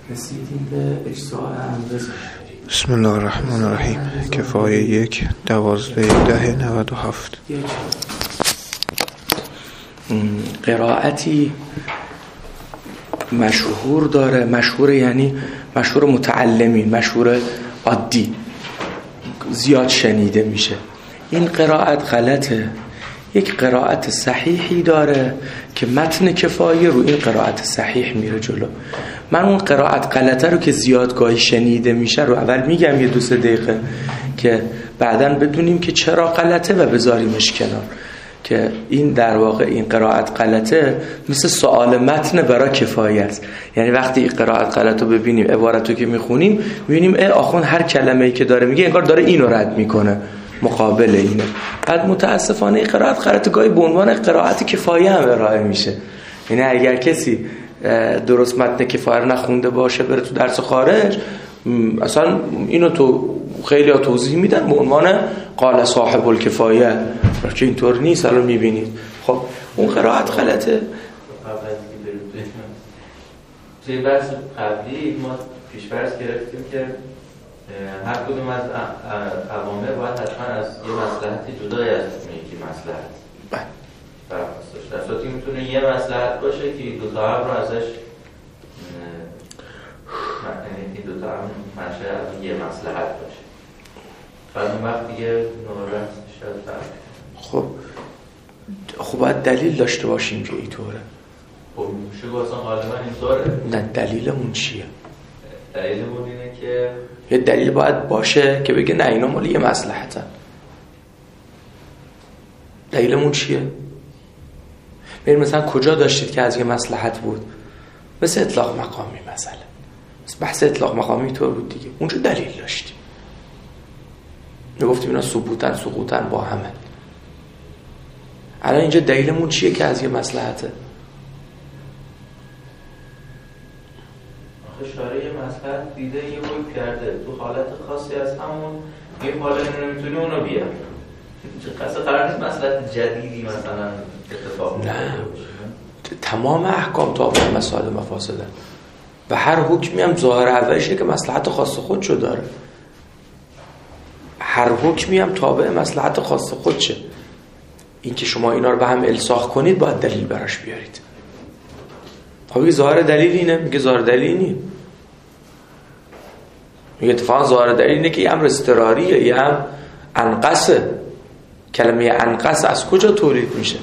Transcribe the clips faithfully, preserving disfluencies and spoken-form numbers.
رسیدیم به اجزاء امر. بسم الله الرحمن الرحیم. کفایه یک دوازده ده نود و هفت. قرائتی مشهور داره، مشهور یعنی مشهور متعلمین، مشهور عادی، زیاد شنیده میشه. این قرائت غلطه. یک قرائت صحیحی داره که متن کفایه رو این قرائت صحیح میره جلو. من اون قرائت غلطه رو که زیادگاهی شنیده میشه رو اول میگم یه دو سه دقیقه که بعداً بدونیم که چرا غلطه و بذاریمش کنار. که این در واقع این قرائت غلطه مثل سوال متن برای کفایه است. یعنی وقتی این قرائت غلط رو ببینیم، عبارتو که میخونیم میبینیم اه آخوند هر کلمه‌ای که داره میگه انگار داره اینو رد میکنه، مقابل اینه. بعد متاسفانه این قرائت غلط گاهی به عنوان قرائت کفایه هم ارائه میشه. یعنی اگر کسی درست متن کفایه رو نخونده باشه بره تو درس خارج، اصلا اینو تو خیلی ها توضیح میدن به عنوان قال صاحب الکفایه، که اینطور نیست. الان میبینید خب اون قرائت غلطه. توی بحث قبلی ما پیش‌فرض گرفتیم که هر کدوم از عوامل باید حتما از یه مصلحت جدای از یکی مصلحت برخواست داشته. در صورتی میتونه یه مصلحت باشه که دو تا هم رو ازش، این دو تا هم منشه از یه مصلحت باشه. بعد اون وقت دیگه نورت شاید برد. خب خب باید دلیل داشته باشیم که اینطوره. خب شگو اصلا غالبا اینطوره. نه دلیلمون چیه؟ دلیلمون اینه که یه دلیل باید باشه که بگه نه اینا مال یه مصلحتن. دلیلمون چیه؟ ببین مثلا کجا داشتید که از یه مصلحت بود؟ مثل اطلاق مقامی مثلا. بحث اطلاق مقامی طور بود دیگه. اونجا دلیل داشتیم. میگفتیم اینا ثبوتن سقوطن با همه. الان اینجا دلیلمون چیه که از یه مصلحته؟ آخه شارع یه مصلحت دیده یه حکم کرده تو حالت خاصی از همون یه حالت نمیتونی اونو بیار. قصد قرار نیست مصلحت جدیدی مثلا اتفاق میفته. نه تمام احکام تابع مسائل مفاسدن و هر حکمی هم ظاهر اولشه که مصلحت خاص خودشو داره. هر حکمی هم تابع مصلحت خاص خودشه. این که شما اینا رو به هم الساق کنید باید دلیل براش بیارید. خب میگه ظاهر دلیل اینه، میگه ظاهر دلیل اینه. میگه اتفاقا ظاهر دلیل اینه که یه امر اضطراریه، یه هم انقصه. کلمه انقص از کجا تولید میشه؟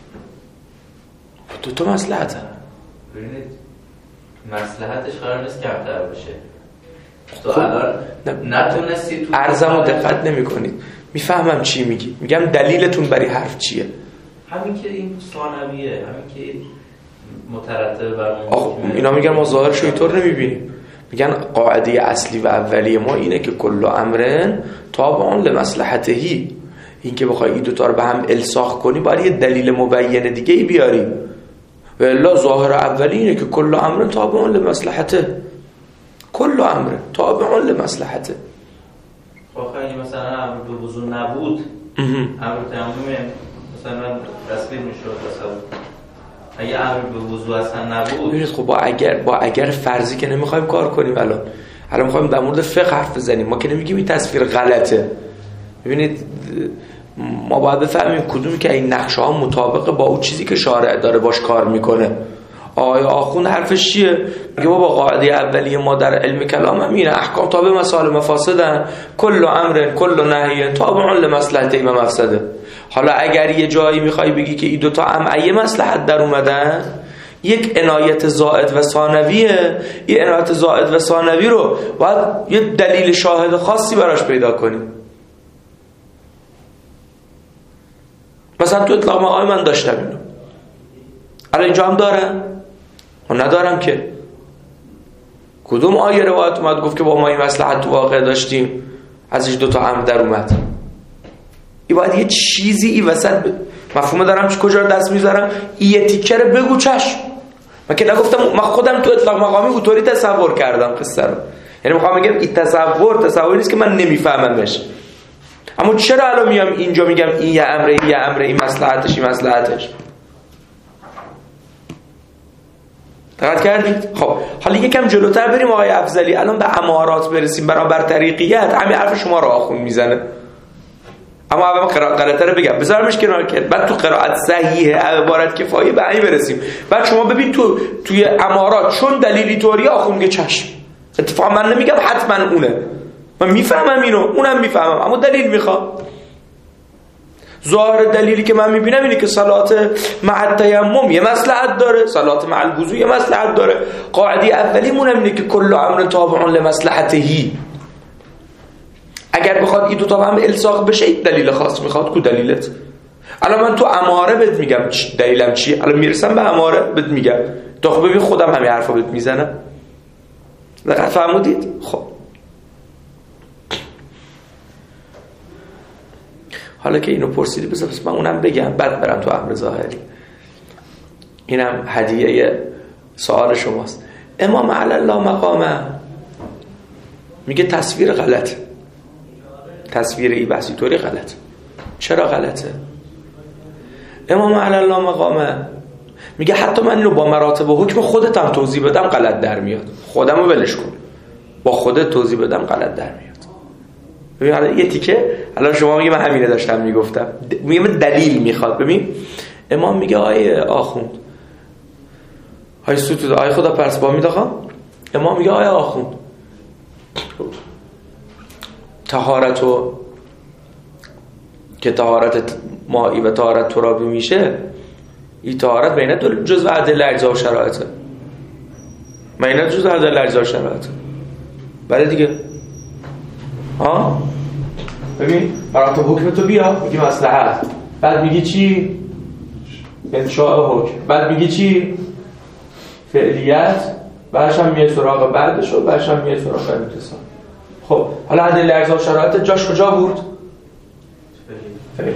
دو تا مصلحت هم. ببینید مصلحتش قرار نیست کمتر باشه. تو الان نتونستی تو عرضمو دقت نمی کنید. میفهمم چی میگی. میگم دلیلتون برای حرف چیه؟ همین که این ثانویه، همین که مترتب بر اون. اینا میگن ما ظاهرشو اینطور نمیبینیم. میگن قاعده اصلی و اولیه ما اینه که کل امرن تابع لمصلحتهی. این که بخوای این دو تا رو به هم الساق کنی باید یه دلیل مبین دیگه ای بیاری. و الا ظاهر اولی اینه که کل امرن تابع لمصلحته. کل امر تابع لمصلحته. واقعا اگه مثلا امر به وضو نبود، امر تیمم مثلا تصویر میشد. مثلا اگه امر به وضو اصلا نبود، ببینید خب با اگر با اگر فرضی که نمیخوایم کار کنیم. الان الان میخوایم در مورد فقه حرف بزنیم. ما که نمیگیم این تصویر غلطه. ببینید ما باید بفهمیم کدومی که این نقشه ها مطابق با اون چیزی که شارع داره باش کار میکنه. آیا آخوند حرفش چیه؟ میگه با قاعده اولیه ما در علم کلام هم اینه احکام تابع مسائل مفاسدن. کل امر کل نهی تابع لمصلحته و مفسده. حالا اگر یه جایی میخوای بگی که این دوتا هم ایه مصلحت در اومدن، یک عنایت زائد و ثانویه. این عنایت زائد و ثانوی رو باید یه دلیل شاهد خاصی براش پیدا کنیم. مثلا تو اطلاق مقامی من داشتم اینو، الان اینجا هم دارم؟ من ندارم که. کدوم آیه روایت اومد گفت که با ما این مصلحت تو واقع داشتیم ازش دوتا امر در اومد؟ این باید یه چیزی ای وسط ب... مفهومه دارم چی کجا رو دست میذارم؟ یه تیکه رو بگو چشم. من که نگفتم، من خودم تو اطلاق مقامی اونطوری تصور کردم قصه رو. یعنی میخوام بگم این تصور تصوری نیست که من نمیفهممش. اما چرا الان میام اینجا میگم این یه امره این یه امره این مصلحتش این مصلحتش؟ دقت کردید؟ خب حالا یکم جلوتر بریم آقای افضلی، الان به امارات برسیم بنابر طریقیت. همین حرف شما رو آخون میزنه، اما اول قرائت غلطه رو بگم بذارمش کنار که بعد تو قرائت صحیح عبارت کفایه به همین برسیم. بعد شما ببین تو توی امارات چون دلیلی طوری آخون میگه چشم. اتفاقا من نمیگم حتما اونه، من میفهمم اینو، اونم میفهمم، اما دلیل میخوام. ظاهر دلیلی که من میبینم اینه که صلات مع التیمم یه مصلحت داره، صلات مع الوضو یه مصلحت داره. قاعده اولیمون اینه که کل امر تابع لمصلحته. اگر بخواد این دو تا هم الساق بشه یک دلیل خاص میخواد. کو دلیلت؟ الان من تو اماره بهت میگم دلیلم چیه، الان میرسم به اماره بهت میگم، تا خب ببین خودم همین حرفا بهت میزنم. دقیق فهمودید؟ خب حالا که اینو پرسیدی بذار پس من اونم بگم بعد برم تو امر ظاهری. اینم هدیه سوال شماست. امام علی الله مقامه میگه تصویر غلط، تصویر ای بحثی طوری غلط. چرا غلطه؟ امام علی الله مقامه میگه حتی من اینو با مراتب و حکم خودت هم توضیح بدم غلط در میاد. خودمو ولش کن، با خودت توضیح بدم غلط در میاد. ببین حالا یه تیکه، الان شما میگه من همینه داشتم میگفتم، میگه دلیل میخواد. ببین امام میگه آیه آخوند، آیه ستود، آیه خدا پرس با میداخم. امام میگه آیه آخوند طهارت و که طهارت مائی و طهارت ترابی میشه، این طهارت بین دو جزء ادله اجزا و شرایطه. بین جزء ادله اجزا و شرایطه. بله دیگه. ها ببین برات حکم تو بیا، میگی مصلحت، بعد میگی چی؟ انشاء حکم، بعد میگی چی؟ فعلیت، بعدش هم میای سراغ بعدش و بعدش هم میای سراغ امتصال. خب حالا ادله اجزا و شرایط جاش کجا بود؟ فعلیت.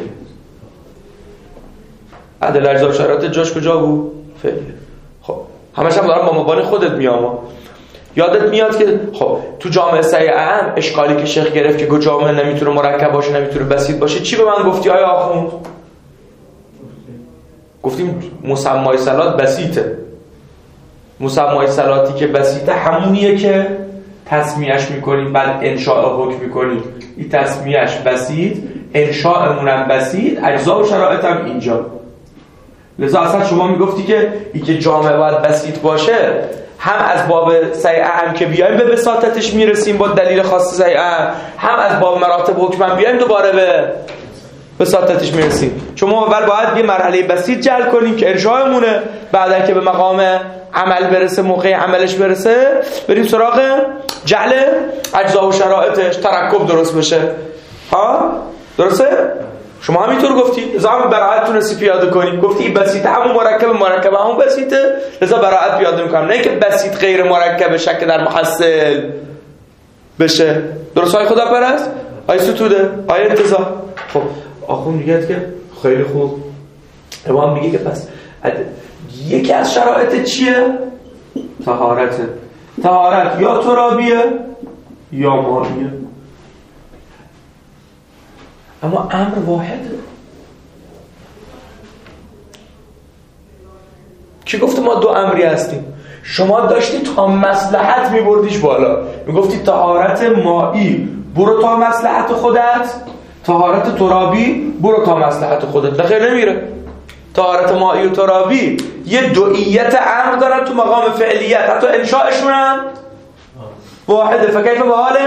ادله اجزا و شرایط جاش کجا بود؟ فعلیت. خب همش هم دارم با مبانی خودت میام. یادت میاد که خب تو جامعه سیعه هم اشکالی که شیخ گرفت که گو جامعه نمیتونه مرکب باشه، نمیتونه بسیط باشه، چی به من گفتی آیا آخوند؟ گفتیم مسمای صلات بسیطه. مسمای صلاتی که بسیطه همونیه که تسمیهش میکنیم بعد انشاء حکم میکنیم. این تسمیهش بسیط، انشاءمون هم بسیط، اجزا و شرایط هم اینجا. لذا اصلا شما میگفتی که این که جامعه باید بسیط باشه، هم از باب سیعه هم که بیایم به بساطتش میرسیم با دلیل خاص سیعه، هم از باب مراتب حکم هم بیایم دوباره به بساطتش میرسیم. چون ما اول باید یه مرحله بسیط جل کنیم که انشاءمونه، بعدن که به مقام عمل برسه، موقع عملش برسه، بریم سراغ جعل اجزا و شرایطش، ترکب درست بشه. ها درسته؟ شما همینطور گفتی، لذا هم براعت تونستی پیاده کنی، گفتی این بسیطه همون مرکب مرکب همون بسیطه، لذا براعت پیاده میکنم، نه که بسیط غیر مرکب شک در محصل بشه. درست های خدا پرست؟ آیه ستوده؟ آیه انتظار؟ خب آخون میگه که خیلی خوب، امام میگه که پس یکی از شرایط چیه؟ طهارته. طهارت یا ترابیه یا مائیه، اما امر واحده. کی گفته ما دو امری هستیم؟ شما داشتی تا مصلحت میبردیش بالا، میگفتی طهارت مائی برو تا مصلحت خودت، طهارت ترابی برو تا مصلحت خودت. دقیق نمیره. طهارت مائی و ترابی یه دوئیت امر دارن تو مقام فعلیت، حتی انشاءشون هم واحده. فکیف به حال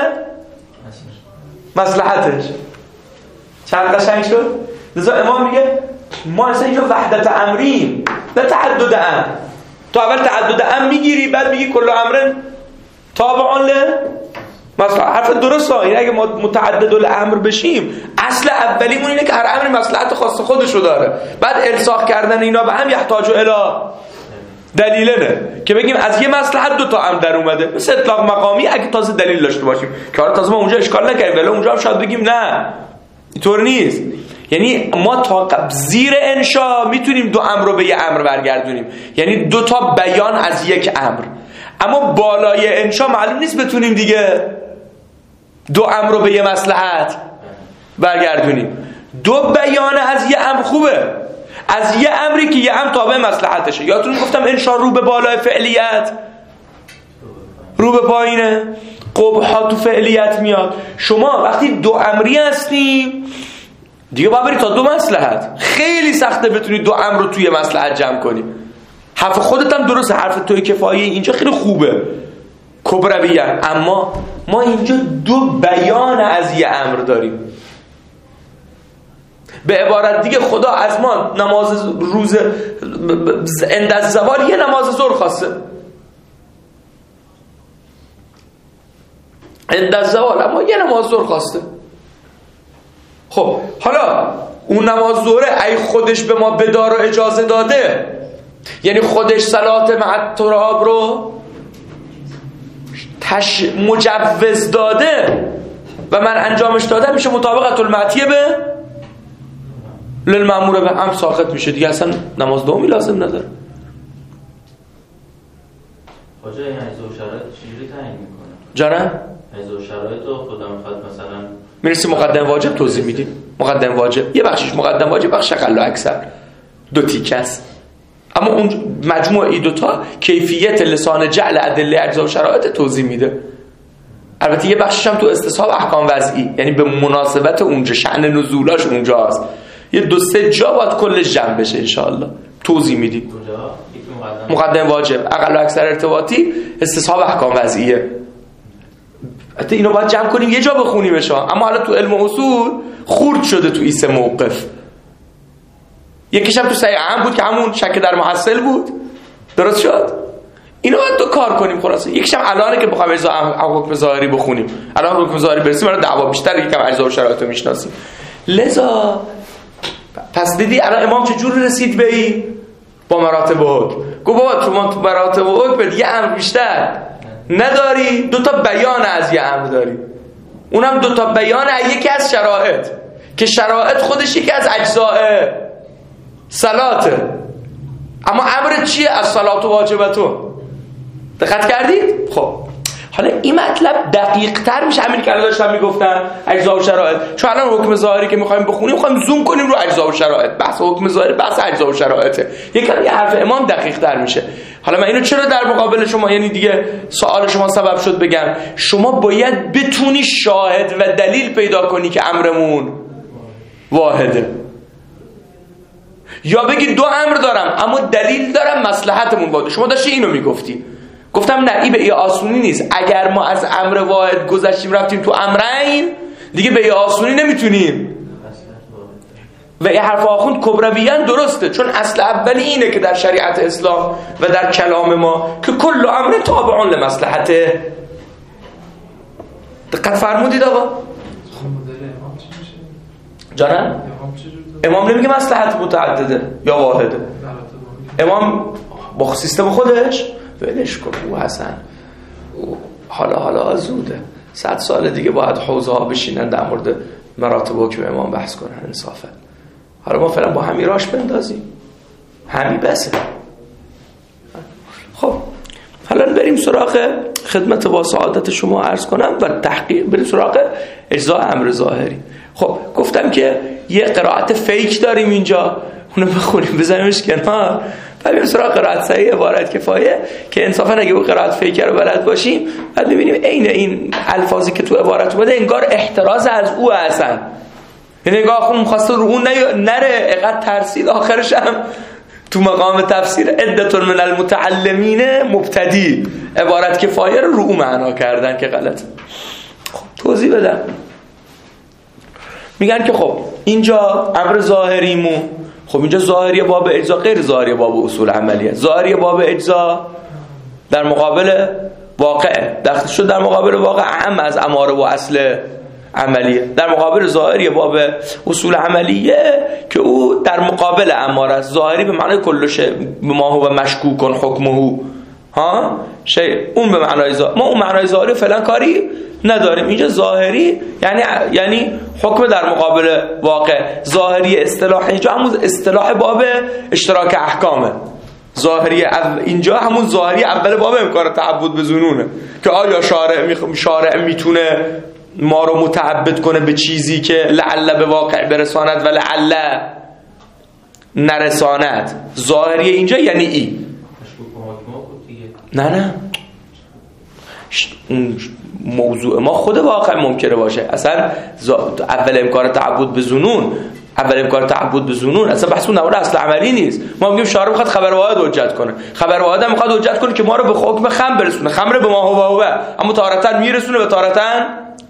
مصلحتش. چند قشنگ شد؟ لذا امام میگه ما اصلا اینجا وحدت امریم نه تعدد امر. تو اول تعدد امر میگیری، بعد میگی کل امرن تابعان له مثلا. حرف درسته. این اگه ما متعدد الامر بشیم، اصل اولیمون اینه که هر امری مصلحت خاص خودش رو داره، بعد الساق کردن اینا به هم یحتاج الی دلیله، که بگیم از یه مصلحت دو تا امر در اومده، مثل اطلاق مقامی اگه تازه دلیل داشته باشیم، که حالا تازه ما اونجا اشکال نکردیم، ولی اونجا هم شاید بگیم نه اینطور نیست. یعنی ما تا زیر انشا میتونیم دو امر رو به یه امر برگردونیم، یعنی دو تا بیان از یک امر، اما بالای انشا معلوم نیست بتونیم دیگه دو امر رو به یه مصلحت برگردونیم. دو بیان از یه امر خوبه، از یه امری که یه امر تابع مصلحتشه. یادتون گفتم انشاء رو به بالای فعلیت رو به پایینه، قبحا تو فعلیت میاد. شما وقتی دو امری هستی دیگه باید بری تا دو مصلحت. خیلی سخته بتونی دو امر رو توی مصلحت جمع کنی. حرف خودت هم درسته، حرف توی کفایه اینجا خیلی خوبه کبرویه، اما ما اینجا دو بیان از یه امر داریم. به عبارت دیگه خدا از ما نماز روز عند الزوال یه نماز ظهر خواسته، عند الزوال اما یه نماز ظهر خواسته. خب حالا اون نماز ظهر ای خودش به ما بدار و اجازه داده، یعنی خودش صلات مع تراب رو تش مجوز داده و من انجامش دادم، میشه مطابقت المعتیه به للمأمور به هم ساقط میشه دیگه، اصلا نماز دومی لازم نداره. حاجه این عجز و شرایط چجوری تعیین میکنه؟ جانم؟ عجز و شرایط رو خدا میخواد مثلا میرسی مقدم واجب توضیح میدیم. مقدم واجب یه بخشش مقدم واجب، بخش اقل و اکثر دو تیکه است، اما اون مجموع ای دوتا کیفیت لسان جعل ادله اجزا و شرایط توضیح میده. البته یه بخشش هم تو استصحاب احکام وضعی، یعنی به مناسبت اونجا شأن نزولاش اونجاست، یه دو سه جا باید کلش جمع بشه انشاءالله توضیح میدیم. مقدم واجب، اقل و اکثر ارتباطی، استصحاب احکام وضعیه. حتی اینو باید جمع کنیم یه جا بخونیم بشه، اما حالا تو علم اصول خورد شده تو ایسه موقف. یکیش هم تو سعی عام بود که همون شک در محصل بود، درست شد. اینو باید دو کار کنیم خلاصه. یکیش هم الانه که بخوایم اجزا حکم ظاهری بخونیم، الان حکم ظاهری برسیم برای دعوا بیشتر، یکم اجزا و شرایط رو میشناسیم. لذا پس دیدی الان امام چجور رسید به این با مراتب حکم؟ گو بابا شما تو مراتب حکم یه امر بیشتر نداری، دو تا بیان از یه امر داری، اونم دو تا بیان از یکی از شرایط که شرایط خودش یکی از اجزاء صلاته، اما امر چیه؟ از صلات و واجبتون. دقت کردید؟ خب حالا این مطلب دقیق تر میشه، همین که الان داشتم میگفتم اجزا و شرایط. چون الان حکم ظاهری که میخوایم بخونیم میخوایم زوم کنیم رو اجزا و شرایط، بحث حکم ظاهری بحث اجزا و شرایطه، یکم یه حرف امام دقیق تر میشه. حالا من اینو چرا در مقابل شما، یعنی دیگه سوال شما سبب شد بگم شما باید بتونی شاهد و دلیل پیدا کنی که امرمون واحده، یا بگی دو امر دارم اما دلیل دارم مصلحتمون واحده. شما داشتی اینو میگفتی، گفتم نه این به ای آسونی نیست. اگر ما از امر واحد گذشتیم رفتیم تو امرین دیگه به ای آسونی نمیتونیم. و این حرف آخوند کبرویان درسته، چون اصل اولی اینه که در شریعت اسلام و در کلام ما که کل امر تابع لمصلحته. دقت فرمودید آقا؟ جانم؟ امام نمیگه مصلحت متعدده یا واحده، امام با سیستم خودش ولش کن او حسن او حالا حالا زوده، صد سال دیگه باید حوزه ها بشینن در مورد مراتب حکم امام بحث کنن. انصافا حالا ما فعلا با همین راش بندازیم، همین بسه. خب حالا بریم سراغ خدمت با سعادت شما عرض کنم و تحقیق، بریم سراغ اجزا امر ظاهری. خب گفتم که یه قرائت فیک داریم اینجا، اونو بخونیم بزنیمش کنار، بریم سراغ قرائت صحیح عبارت کفایه که انصافا اگه اون قرائت فیک رو بلد باشیم بعد می‌بینیم عین این الفاظی که تو عبارت اومده انگار احتراز از او هستن، یعنی انگار خودمون خواسته رو اون نره اقد ترسید، آخرش هم تو مقام تفسیر عدة من المتعلمین مبتدی عبارت کفایه رو رو اون معنا کردن که غلط. خب توضیح بدم. میگن که خب اینجا امر ظاهریمون، خب اینجا ظاهری باب اجزا، غیر ظاهری باب اصول عملیه. ظاهری باب اجزا در مقابل واقع داخل شد، در مقابل واقع اهم از اماره و اصل عملیه، در مقابل ظاهری باب اصول عملیه که او در مقابل اماره است. ظاهری به معنای کلش ما هو مشکوک حکمه، ها شی اون به معنای ظاهر، ما اون معنای ظاهری فعلا کاری نداریم. اینجا ظاهری یعنی یعنی حکم در مقابل واقع. ظاهری اصطلاح اینجا همون اصطلاح باب اشتراک احکامه. ظاهری اینجا همون ظاهری اول باب امکان تعبد به ظنونه که آیا شارع می شارع میتونه ما رو متعبد کنه به چیزی که لعل به واقع برساند و لعل نرساند. ظاهری اینجا یعنی ای. نه نه موضوع ما خود واقع ممکنه باشه. اصلا اول امکان تعبد به ظنون، اول امکان تعبد به ظنون اصلا بحث اون اصل عملی نیست. ما میگیم شارع میخواد خبر واحد حجت کنه، خبر واحد هم میخواد حجت کنه که ما رو به حکم خمر برسونه، خمر به ما هو هو، اما تارتن میرسونه به تارتن.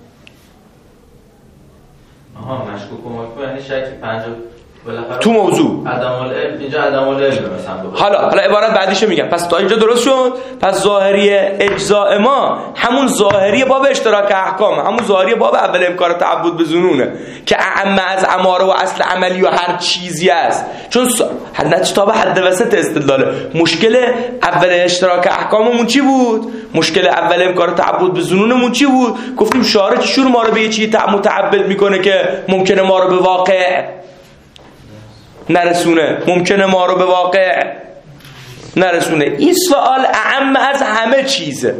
آها مشکوک و محکوم یعنی شک پنجاه تو موضوع عدم العلم. اینجا عدم العلم مثلا. حالا حالا عبارت بعدیشو میگم. پس تا اینجا درست شد. پس ظاهری اجزاء ما همون ظاهری باب اشتراک احکام، همون ظاهری باب اول امکان تعبد به ظنونه که اعم از اماره و اصل عملی و هر چیزی است. چون هر نتیجه تا به حد وسط استدلاله. مشکل اول اشتراک احکاممون چی بود؟ مشکل اول امکان تعبد به ظنونمون چی بود؟ گفتیم شارع چشور ما رو به یه چیزی متعبد میکنه که ممکنه ما رو به واقع نرسونه، ممکنه ما رو به واقع نرسونه. این سوال اعم از همه چیزه.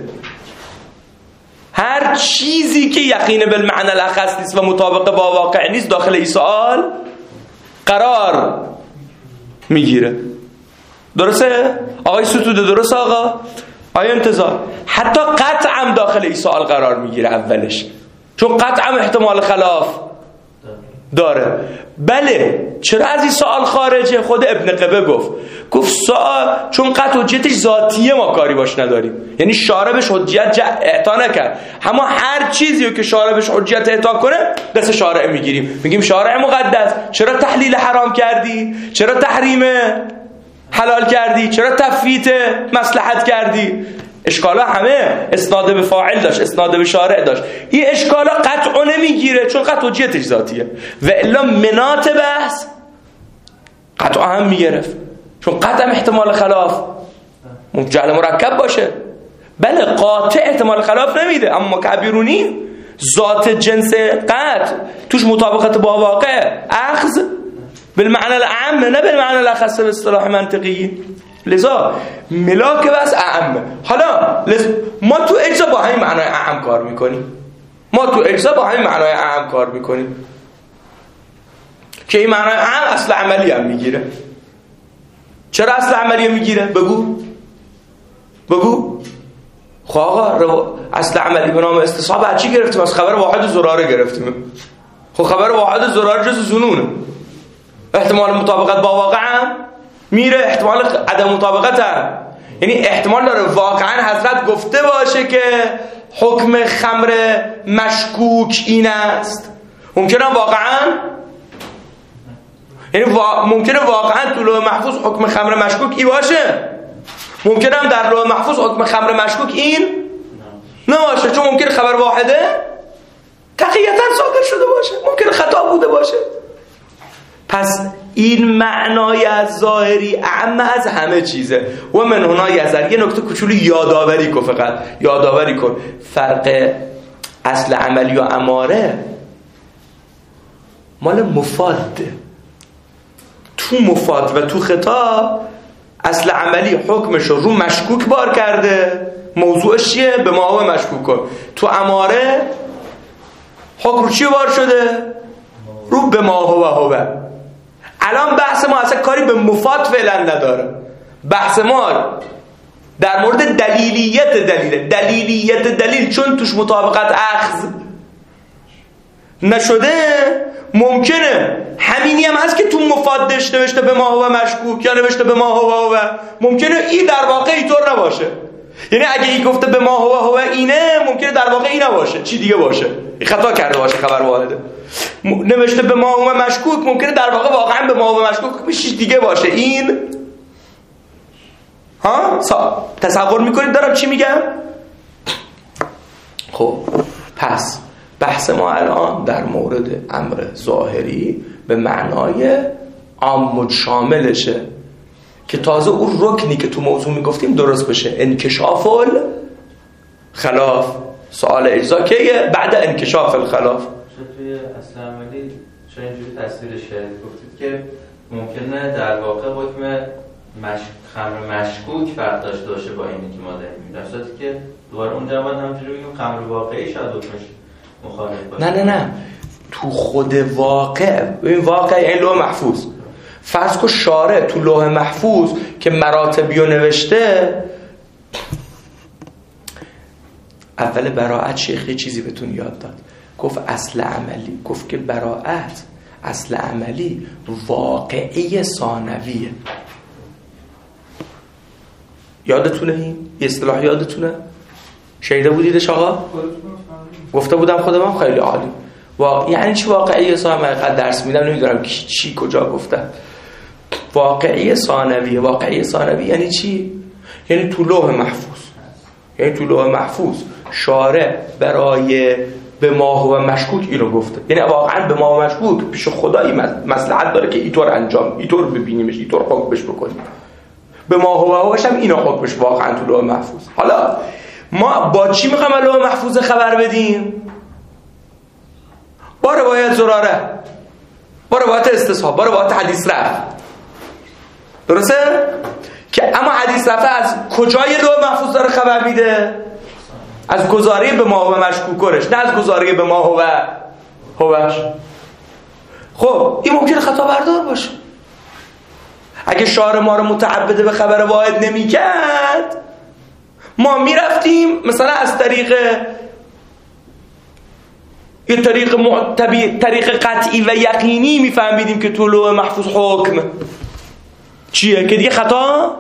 هر چیزی که یقین بالمعنی الاخص نیست و مطابق با واقع نیست داخل این سوال قرار میگیره. درسته؟ آقای ستوده درست آقا؟ آیا انتظار؟ حتی قطعم داخل این سوال قرار میگیره اولش، چون قطعم احتمال خلاف داره. بله چرا از این سوال خارجه؟ خود ابن قبه گفت گفت سوال چون قطع حجتش ذاتیه ما کاری باش نداریم، یعنی شارع بهش حجت اعطا نکرد. اما هر چیزی که شارع بهش حجت اعطا کنه قصه شارع میگیریم، میگیم شارع مقدس چرا تحلیل حرام کردی؟ چرا تحریم حلال کردی؟ چرا تفویت مصلحت کردی؟ اشکالا همه اسناد به فاعل داشت، اسناد به شارع داشت. این اشکالا قطع نمیگیره چون قطع حجتش ذاتیه، و الا منات بحث قطع هم میگرفت چون قطع احتمال خلاف جعل مرکب باشه. بله قاطع احتمال خلاف نمیده، اما کبیرونی ذات جنس قطع توش مطابقت با واقع اخذ بالمعنى الاعم نه بالمعنى الاخص به اصطلاح منطقی. لذا ملاک بس اعمه. حالا ما تو اجزا با همین معنای اعم کار میکنیم، ما تو اجزا با همین معنای اعم کار میکنیم که این معنای اعم اصل عملی هم میگیره. چرا اصل عملی هم میگیره؟ بگو بگو خب آقا اصل عملی به نام استصحاب از چی گرفتیم؟ از خبر واحد زراره گرفتیم. خب خبر واحد زراره جز زنونه، احتمال مطابقت با واقع هم میره، احتمال عدم مطابقت هم. یعنی احتمال داره واقعا حضرت گفته باشه که حکم خمر مشکوک این است، ممکنه واقعا، یعنی وا... ممکنه واقعا تو لوح محفوظ حکم خمر مشکوک این باشه، ممکنه هم در لوح محفوظ حکم خمر مشکوک این نباشه، چون ممکنه خبر واحده تقییتا صادر شده باشه، ممکنه خطا بوده باشه. پس این معنای از ظاهری اعم از همه چیزه. و من هنا یزر یه نکته کوچولو یادآوری کن، فقط یادآوری کن فرق اصل عملی و اماره مال مفاده. تو مفاد و تو خطاب اصل عملی حکمش رو مشکوک بار کرده، موضوعش چیه؟ به ما هو مشکوک کن. تو اماره حکم رو چی بار شده؟ رو به ما هو هو. الان بحث ما اصلا کاری به مفاد فعلا نداره. بحث ما در مورد دلیلیت دلیل دلیلیت دلیل چون توش مطابقت اخذ نشده، ممکنه همینی هم هست که تو مفاد نوشته به ما هو مشکوک یا نوشته به ما هو هو، ممکنه این در واقع اینطور نباشه. یعنی اگه این گفته به ما هو هو اینه، ممکنه در واقع این نباشه، چی دیگه باشه، خطا کرده باشه، خبر واحده. نوشته به ما هو مشکوک، ممکنه در واقع واقعا به ما هو مشکوک چیز دیگه باشه. این ها تصور میکنید دارم چی میگم؟ خب پس بحث ما الان در مورد امر ظاهری به معنای عام و شاملشه که تازه اون رکنی که تو موضوع میگفتیم درست بشه. انکشاف الخلاف، سوال اجزا که بعد انکشاف الخلاف. توی اصل عملی چرا اینجوری تصویرش کردید؟ گفتید که ممکنه در واقع حکم مش... خمر مشکوک فرق داشته باشه با اینی که ما داریم، در صورتی که دوباره اونجا باید همونجوری بگیم خمر واقعی شاید حکمش مخالف باشه. نه نه نه تو خود واقع، این واقع این لوح محفوظ فرض کن شارع تو لوح محفوظ که مراتبیو نوشته، اول براءت شیخ چیزی بهتون یاد داد، گفت اصل عملی، گفت که براءت اصل عملی واقعی ثانویه. یادتونه این؟ یه اصطلاح یادتونه؟ شنیده بودیدش آقا؟ گفته بودم خودم، خیلی عالی. واقع... یعنی چی واقعی ثانویه؟ قد درس میدم نمیدونم کی چی کجا گفتم. واقعی ثانویه. واقعی ثانویه یعنی چی؟ یعنی تو لوح محفوظ، یعنی تو لوح محفوظ شارع برای به ما هو مشکوک اینو گفته، یعنی واقعا به ما هو مشکوک پیش خدایی مصلحت داره که اینطور انجام، اینطور ببینیمش، اینطور حکمش بکنیم. به ما هو هوش هم اینا حکمش واقعا تو لوح محفوظ. حالا ما با چی میخوایم لوح محفوظ خبر بدیم؟ با روایت زراره، با روایت استصحاب، با روایت حدیث رفع. درسته؟ که اما حدیث رفع از کجای لوح محفوظ داره خبر میده؟ از گزاره به ما هو مشکوکش، نه از گزاره به ما هو هوش. خب این ممکنه خطا بردار باشه. اگه شارع ما رو متعبده به خبر واحد نمی‌کرد، ما میرفتیم مثلا از طریق یه طریق معتبی، طریق قطعی و یقینی میفهمیدیم که تو لوح محفوظ حکم چیه که دیگه خطا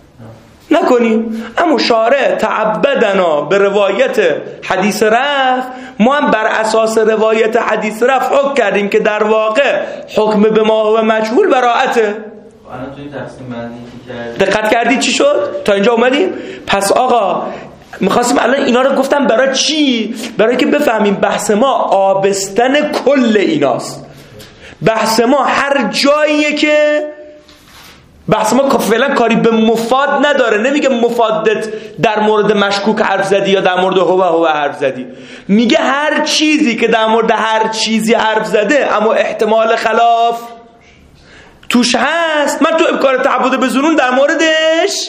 نکنیم. اما شارع تعبدنا به روایت حدیث رفع، ما هم بر اساس روایت حدیث رفع حکم کردیم که در واقع حکم به ما هو مجهول براءته. الان تو این تقسیم بندی که دقت کردید چی شد؟ تا اینجا اومدیم. پس آقا میخواستیم الان اینا رو گفتم برای چی؟ برای که بفهمیم بحث ما آبستن کل ایناست. بحث ما هر جاییه که بحث ما فعلا کاری به مفاد نداره. نمیگه مفادت در مورد مشکوک حرف زدی یا در مورد هو هو حرف زدی، میگه هر چیزی که در مورد هر چیزی حرف زده اما احتمال خلاف توش هست، من تو ابکار تعبد به ظنون در موردش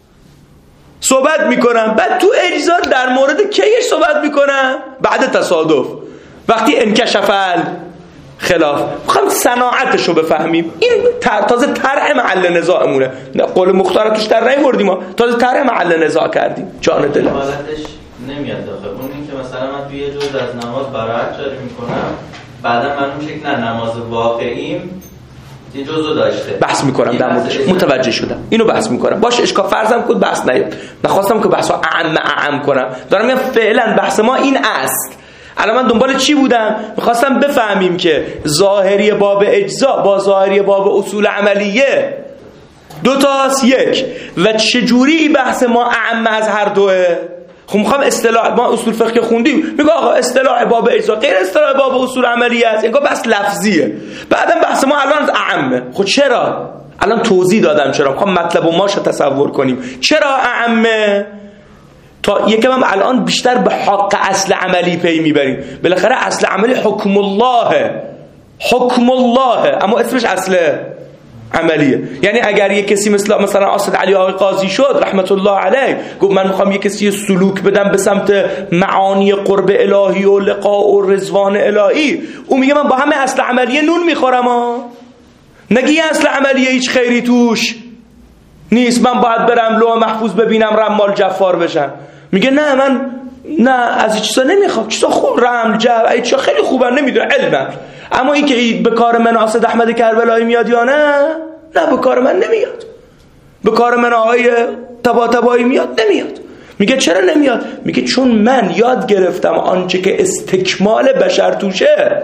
صحبت میکنم، بعد تو اجزا در مورد کیش صحبت میکنم؟ بعد تصادف، وقتی انکشفل خلاف. میخوام صناعتشو بفهمیم. این تازه طرح محل نزاعمونه. قول مختار توش در نیوردیم ما، تازه طرح محل نزاع کردیم. جان دل حالتش نمیاد داخل. اون این که مثلا من توی یه جزء از نماز براءت جاری میکنم، بعدا من اون شکل نه نماز واقعیم یه جزء داشته بحث میکنم در موردش، متوجه شدم اینو بحث میکنم. باشه اشکال فرضم کد بحث نیاد، نخواستم که بحثو اعم اعم کنم. دارم میگم فعلا بحث ما این است. الان من دنبال چی بودم؟ میخواستم بفهمیم که ظاهری باب اجزا با ظاهری باب اصول عملیه دو تاست یک، و چجوری بحث ما اعم از هر دوه. خب میخوام اصطلاح، ما اصول فقه خوندیم، میگه آقا اصطلاح باب اجزا غیر اصطلاح باب اصول عملیه است، انگار بس لفظیه. بعدم بحث ما الان از اعمه. خب چرا؟ الان توضیح دادم چرا. میخوام مطلب و ماشو تصور کنیم. چرا اعمه؟ تا یکم هم الان بیشتر به حق اصل عملی پی میبریم. بالاخره اصل عملی حکم الله، حکم الله، اما اسمش اصل عملیه. یعنی اگر یک کسی مثل مثلا اسد علی آقای قاضی شد رحمت الله علیه، گفت من میخوام یک کسی سلوک بدم به سمت معانی قرب الهی و لقاء و رضوان الهی، اون میگه من با همه اصل عملیه نون میخورم ها. نگی اصل عملیه هیچ خیری توش نیست، من باید برم لوح محفوظ ببینم رمال جفار بشم. میگه نه من نه از این چیزا نمیخوام، چیزا خوب رم جو این چیزا خیلی خوبه نمیدونه علمم، اما این که به کار من اسد احمد کربلایی میاد یا نه، نه به کار من نمیاد. به کار من آقای طباطبایی میاد نمیاد. میگه چرا نمیاد؟ میگه چون من یاد گرفتم آنچه که استکمال بشر توشه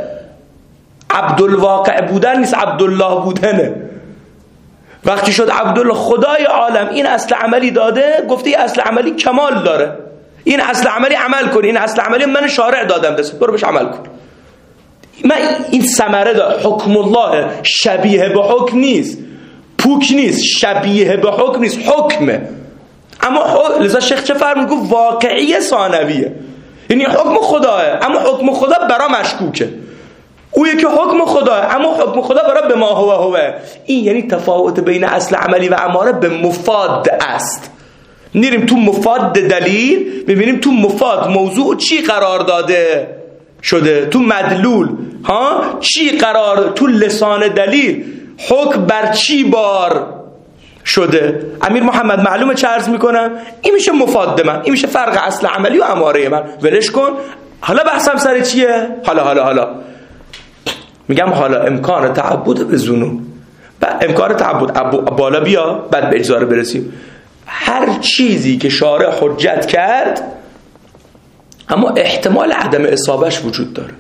عبدالواقع بودن نیست، عبدالله بودنه. وقتی شد عبدالله خدای عالم این اصل عملی داده، گفته این اصل عملی کمال داره، این اصل عملی عمل کن، این اصل عملی من شارع دادم دست، برو بهش عمل کن. من این ثمره داره. حکم الله شبیه به حکم نیست، پوک نیست، شبیه به حکم نیست، حکمه. اما لذا شیخ چه فرمود؟ گفت واقعی ثانویه، یعنی حکم خداه، اما حکم خدا برا مشکوکه. او یکی حکم خدا، اما حکم خدا برای به ما هو هو. این یعنی تفاوت بین اصل عملی و اماره به مفاد است. میریم تو مفاد دلیل، ببینیم تو مفاد موضوع چی قرار داده شده، تو مدلول ها چی قرار، تو لسان دلیل حکم بر چی بار شده؟ امیر محمد معلومه چه عرض میکنم؟ این میشه مفاد من، این میشه فرق اصل عملی و اماره من. ولش کن. حالا بحثم سر چیه؟ حالا حالا حالا میگم حالا امکان تعبد به ظنون، امکان تعبد بالا بیا بعد به اجزا برسیم. هر چیزی که شارع حجت کرد اما احتمال عدم اصابهش وجود داره.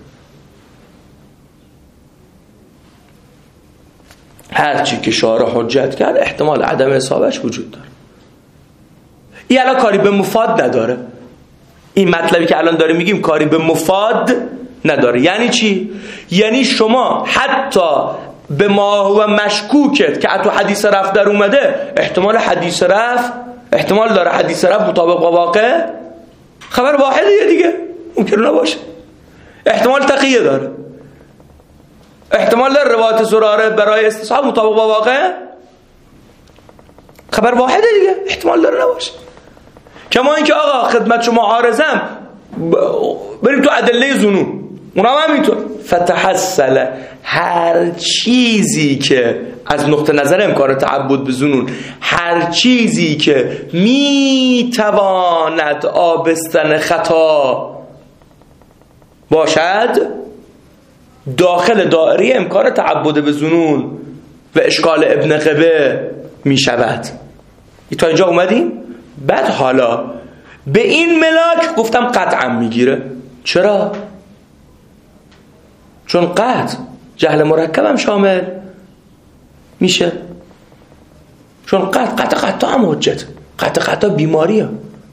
هر چی که شارع حجت کرد احتمال عدم اصابهش وجود داره. این الان کاری به مفاد نداره. این مطلبی که الان داره میگیم کاری به مفاد نداره. یعنی چی؟ یعنی شما حتی به ما هو مشکوکت که تو حدیث رفت در اومده احتمال حدیث رفت احتمال داره حدیث رفت مطابق با واقع خبر واحدیه دیگه، ممکن نباشه. احتمال تقیه داره، احتمال داره روایت زراره برای استصحاب مطابق با واقع خبر واحده دیگه، احتمال داره نباشه. کما اینکه آقا خدمت شما عارضم بریم تو ادله ظنون، اونم هم اینطور. فتحصل هر چیزی که از نقطه نظر امکان تعبد به ظنون، هر چیزی که میتواند آبستن خطا باشد داخل دایره امکان تعبد به ظنون و اشکال ابن قبه می شود. تا اینجا اومدیم؟ بعد حالا به این ملاک گفتم قطعا میگیره. چرا؟ چون قطع جهل مرکب هم شامل میشه. چون قطع قطع قطع هم حجت، قطع قطع بیماریه،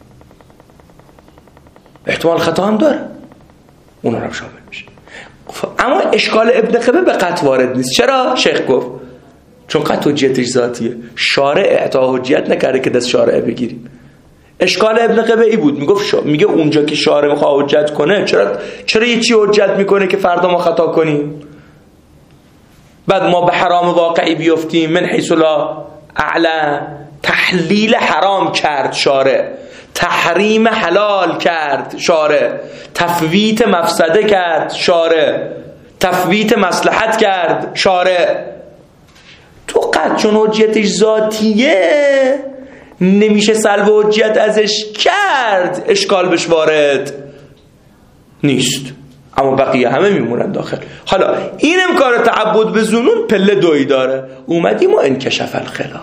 احتمال خطا هم داره، اونا هم شامل میشه. اما اشکال ابن قبه به قطع وارد نیست. چرا؟ شیخ گفت چون قطع حجتش ذاتیه، شارع اعطا حجت نکرده که دست شارع بگیریم. اشکال ابن قبه ای بود، میگفت شا... میگه اونجا که شارع میخواد حجت کنه چرا چرا یه چی حجت میکنه که فردا ما خطا کنیم، بعد ما به حرام واقعی بیفتیم. من حیث لا اعلم تحلیل حرام کرد شارع، تحریم حلال کرد شارع، تفویت مفسده کرد شارع، تفویت مصلحت کرد شارع. تو قد چون حجتش ذاتیه نمیشه سلب حجت ازش کرد، اشکال بهش وارد نیست، اما بقیه همه میمونن داخل. حالا این امکان تعبد به ظنون پله دوی داره. اومدیم و انکشف الخلاف،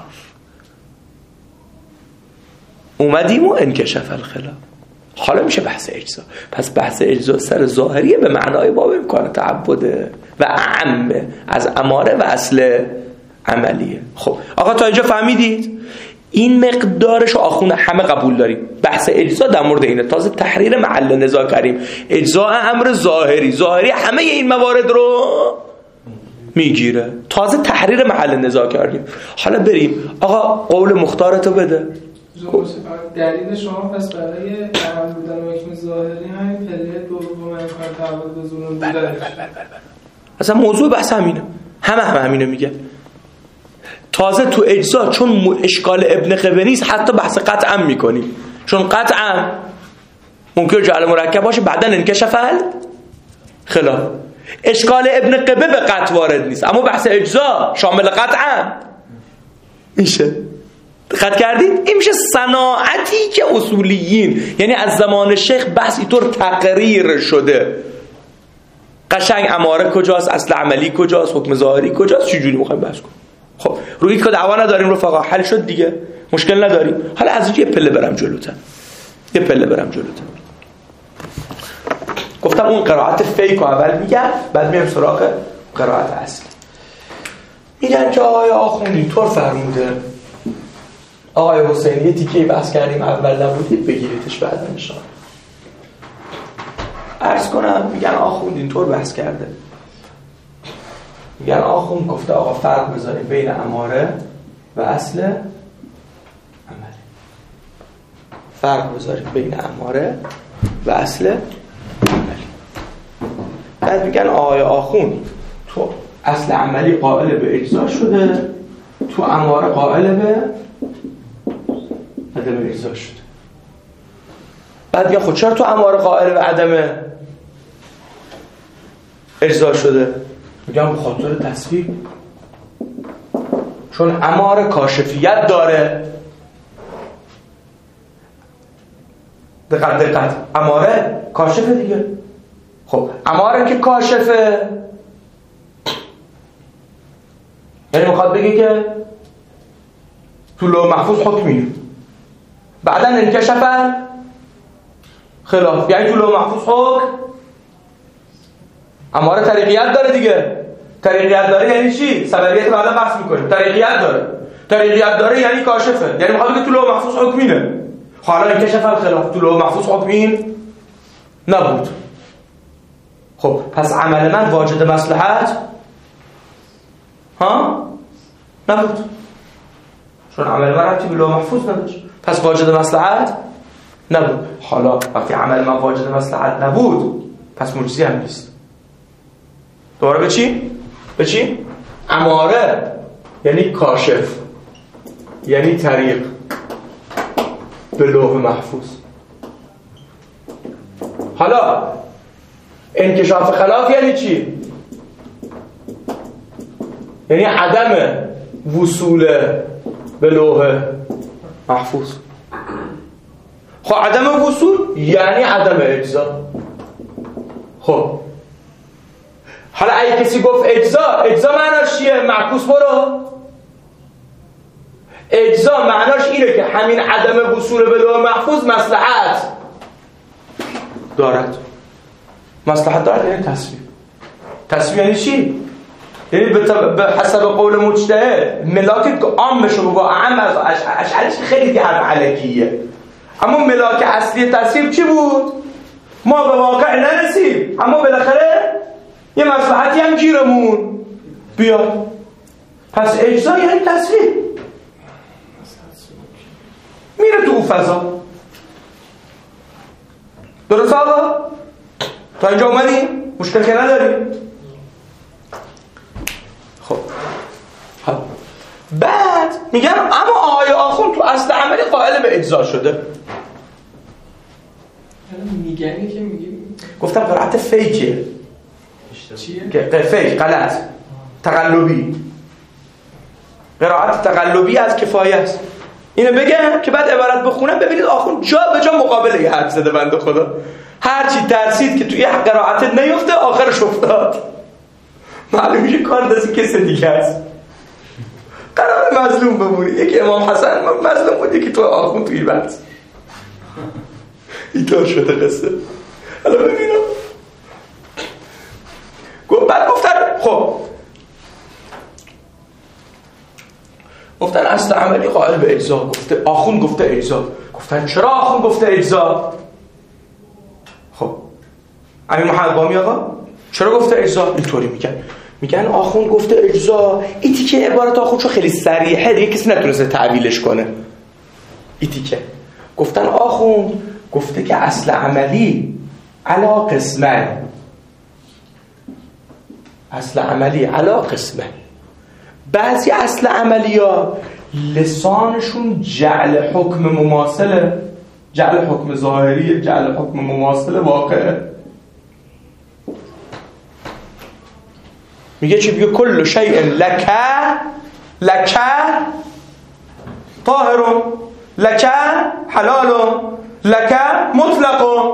اومدیم و انکشف الخلاف. حالا میشه بحث اجزا. پس بحث اجزا سر ظاهریه به معنای باب امکان تعبده و اعم از اماره و اصل عملیه. خب آقا تا اینجا فهمیدید؟ این مقدارش آخون همه قبول داریم. بحث اجزا در مورد اینه. تازه تحریر محل نزاع کردیم. اجزا امر ظاهری، ظاهری همه این موارد رو میگیره. تازه تحریر محل نزاع کردیم. حالا بریم آقا قول مختارتو بده. دلیل شما پس برای عمل بودن حکم ظاهری همین پله دوم امکان تعبد به ظنون بوده. بله بله بله بله. اصلا موضوع بحث همینه. همه همه همینو میگه. تازه تو اجزا چون اشکال ابن قبه نیست حتی بحث قطعا میکنیم، چون قطعا ممکن جعل مرکب باشه بعدن انکشف خلاف. اشکال ابن قبه به قطع وارد نیست، اما بحث اجزا شامل قطعا میشه. دقت کردید؟ این میشه صناعتی که اصولیین، یعنی از زمان شیخ بحث اینطور تقریر شده. قشنگ اماره کجاست، اصل عملی کجاست، حکم ظاهری کجاست، چجوری میخوایم بحث کنیم. خب روی که دعوا نداریم رفقا، حل شد دیگه، مشکل نداریم. حالا از اینجا یه پله برم جلوتر، یه پله برم جلوتر. گفتم اون قرائت فیک رو اول میگم، بعد میام سراغ قرائت اصلی. میگن که آقای آخوند اینطور فرموده، آقای حسینی یه تیکه بحث کردیم اول نبودید بگیریدش بعد نشان. عرض کنم میگن آخوند اینطور بحث کرده، میگن آخوند گفته آقا فرق بذاریم بین اماره و اصل عملی، فرق بذاریم بین اماره و اصل عملی. بعد میگن آقای آخوند تو اصل عملی قائل به اجزا شده، تو اماره قائل به عدم اجزا شده. بعد میگن خود چرا تو اماره قائل به عدم اجزا شده؟ میگم به خاطر تصویب. چون اماره کاشفیت داره. دقت دقت اماره کاشفه دیگه. خب اماره که کاشفه یعنی میخواد بگه که تو لوح محفوظ حکمیه، بعدا انکشف خلاف، یعنی تو لوح محفوظ حکم اماره طریقیت داره دیگه. طریقیت داره یعنی چی؟ سببیت بعدا بحث میکنیم. طریقیت داره، طریقیت داره یعنی کاشفه، یعنی میخواد بگه تو لوح محفوظ حکمینه. حالا انکشف خلاف، تو لوح محفوظ حکمین نبود. خب پس عمل من واجد مصلحت ها نبود، چون عمل من ربطی به لوح محفوظ نداشت، پس واجد مصلحت نبود. حالا وقتی عمل من واجد مصلحت نبود پس مجزی هم نیست. دوباره به چی؟ به چی؟ اماره یعنی کاشف، یعنی طریق به لوح محفوظ. حالا انکشاف خلاف یعنی چی؟ یعنی عدم وصول به لوح محفوظ. خب عدم وصول یعنی عدم اجزا. خب حالا اگه کسی گفت اجزا، اجزا معناش چیه؟ معکوس برو. اجزا معناش اینه که همین عدم وصول به لوح محفوظ مصلحت دارد. مصلحت دارد یعنی تصویب. تصویب یعنی چی؟ یعنی به حسب قول مجتهد ملاک عام بشه و اعم از اشعریش خیلی دیگه حرف علکیه، اما ملاک اصلی تصویب چی بود؟ ما به واقع نرسیم اما بالاخره یه مصلحتی هم گیرمون بیاد. پس اجزا یعنی تصویب، میره تو فضا. درست آقا؟ تا اینجا اومدیم؟ مشکل که نداریم؟ خب بعد میگن اما آقای آخوند تو اصل عملی قائل به اجزا شده. میگنی که میگیم گفتم قرائت فیکه. چیه؟ که فیک غلط تقلبی، قرائت تقلبی از کفایه است. اینو بگم که بعد عبارت بخونم ببینید آخوند جا به جا مقابله یه حرف زده بنده خدا. هرچی ترسید که توی قرائت نیفته آخرش افتاد. معلوم میشه کار دست کسی دیگه است. قرار مظلوم بمونی. یکی امام حسن مظلوم بود، یکی تو آخوند توی بحث اینطور شده قصه. حالا ببینم بعد گفتن خب گفتن اصل عملی قائل به اجزا. گفته آخوند گفته اجزا. گفتن چرا آخوند گفته اجزا؟ خب امیر محمد بامی آقا چرا گفته اجزا؟ اینطوری میگن میگن آخوند گفته اجزا. این تیکه عبارت آخوند چون خیلی صریحه دیگه کسی نتونسته تعویلش کنه. این تیکه گفتن آخوند گفته که اصل عملی علا قسمه، اصل عملی علا قسمه. بعضی اصل عملی ها لسانشون جعل حکم مماثله، جعل حکم ظاهری، جعل حکم مماثله واقعه. میگه چی؟ میگه کل شیء لک لک طاهر، لک حلال، لک مطلق.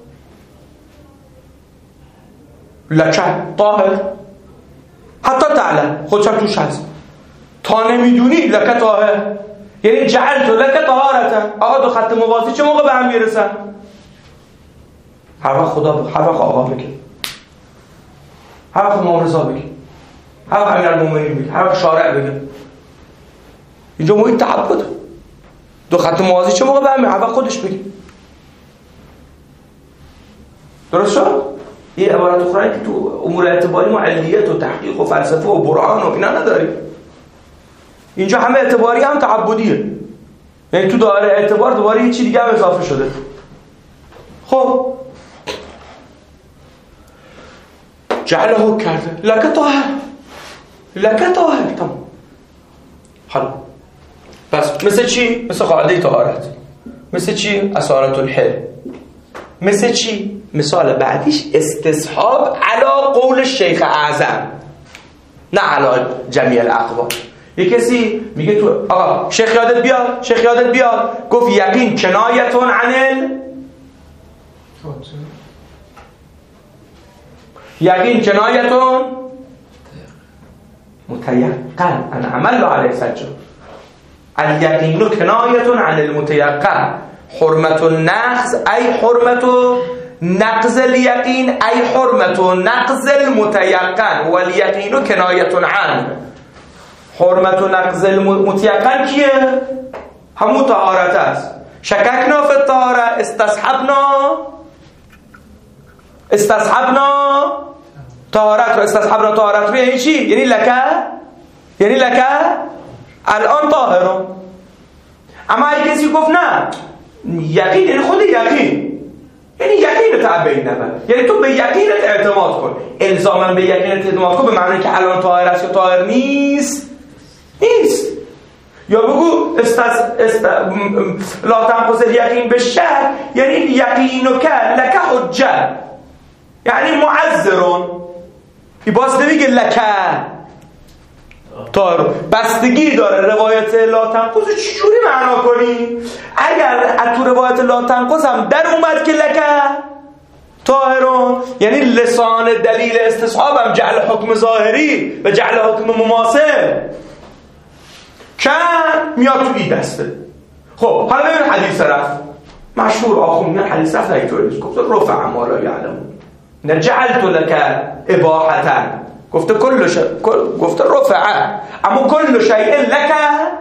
لک طاهر حتی تعلم خودشم توش هست، تا نمیدونی لک طاهر یعنی جعل تو لک طهارتن. آقا دو خط موازی چه موقع به هم میرسن؟ هر وقت خدا ب... هر وقت آقا بگه، هر وقت امام رضا بگه، هر وقت امیرالمومنین بگه، هر وقت شارع بگه. اینجا محیط تعبده. دو خط موازی چه موقع به هم؟ هر وقت خودش بگه. درست شد؟ یه عبارت اخرى که تو امور اعتباری ما علیت و تحقیق و فلسفه و برهان و اینا نداریم. اینجا همه اعتباری هم تعبدیه، یعنی تو دایره اعتبار دوباره یه چی دیگه هم اضافه شده. خب جعله کرده لک طاهر، لک طاهر. تمام. حالا پس مثل چی؟ مثل قاعده طهارت. مثل چی؟ اصالت الحل. مثل چی؟ مثال بعدیش استصحاب علا قول شیخ اعظم، نه علا جمیع الاقوال. یه کسی میگه تو آقا شیخ یادت بیاد، شیخ یادت بیاد گفت یقین کنایتون عن ال یقین کنایتون متیقن انا عمل علیه سجاد الیقین کنایتون عن المتیقن حرمت النقض ای حرمت نقض الیقین ای حرمت نقض المتیقن والیقین کنایتون عن حرمت نقض المتیقن کیه؟ همون طهارت است. شککنا فی الطهاره استصحبنا استصحبنا طهارت رو استصحبنا طهارت رو یعنی چی؟ یعنی لکه یعنی لکه الان طاهرم. اما اگه کسی گفت نه یقین یعنی خود یقین یعنی یقین تعبیر نبر یعنی تو به یقینت اعتماد کن الزاما به یقینت اعتماد کن به معنی که الان طاهر است یا طاهر نیست نیست یا بگو استس است لا تنقض الیقین بالشک یعنی یقینک لک حجه یعنی معذرون ای باز نمیگه لک طاهر بستگی داره روایت لا تنقض چجوری معنا کنی اگر از تو روایت لا تنقض هم در اومد که لک طاهرون یعنی لسان دلیل استصحاب هم جعل حکم ظاهری و جعل حکم مماثل کن میاد تو این دسته. خب حالا ببین حدیث رفت مشهور آخوندن حدیث رفت نگیتوریش گفت رفع ما لا یعلمون نجعلت لک اباحتا گفته کل شیء گفته رفع اما کل شیء لک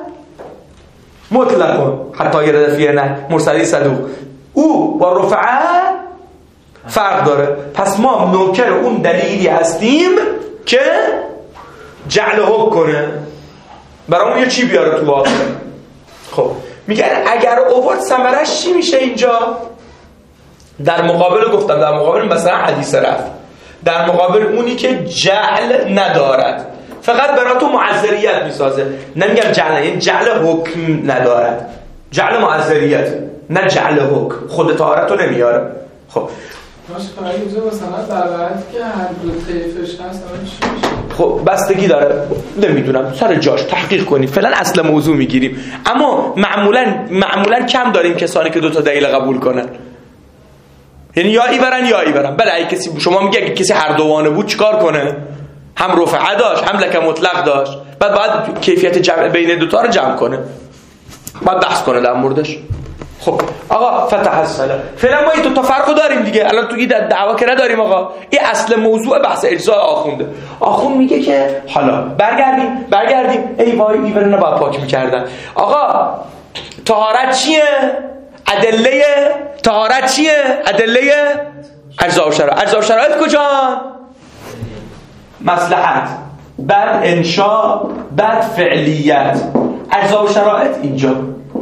مطلق حتی یرد فیه نه مرسلی صدوق او با رفع فرق داره. پس ما نوکر اون دلیلی هستیم که جعل حکم کنه برامون یه چی بیاره تو واقع. خب میگن اگر اوورد ثمرش چی میشه اینجا؟ در مقابل گفتم در مقابل مثلا حدیث رفت در مقابل اونی که جعل ندارد فقط برای تو معذریت میسازه. نمیگم جعل یعنی جعل حکم ندارد جعل معذریت نه جعل حکم خود طهارت رو نمیاره. خب باشه فقط اینجا مثلا در وقتی که هر دو طیفش هست چی میشه؟ خب بستگی داره نمیدونم سر جاش تحقیق کنید فعلا اصل موضوع میگیریم. اما معمولا معمولا کم داریم کسانی که دو تا دلیل قبول کنن یعنی یا ایورن یا ایورن. بله اگه کسی شما میگه اگه کسی هر دوانه بود چیکار کنه؟ هم رفعه داشت هم لکه مطلق داشت بعد باید کیفیت جمع بین دو تا رو جمع کنه باید بحث کنه در موردش. خب آقا فتح الصلاة فعلا ما این دو تا فرقو داریم دیگه الان تو این دعوا که نداریم. آقا این اصل موضوع بحث اجزاء آخونده. آخوند میگه که حالا برگردیم برگردیم ای وای ایورن رو باید پاک میکردن. آقا طهارت چیه؟ ادله طهارت چیه؟ ادله اجزاء و شرایط. اجزاء و شرایط کجا؟ مصلحت بعد انشاء بعد فعلیت. اجزاء و شرایط اینجا.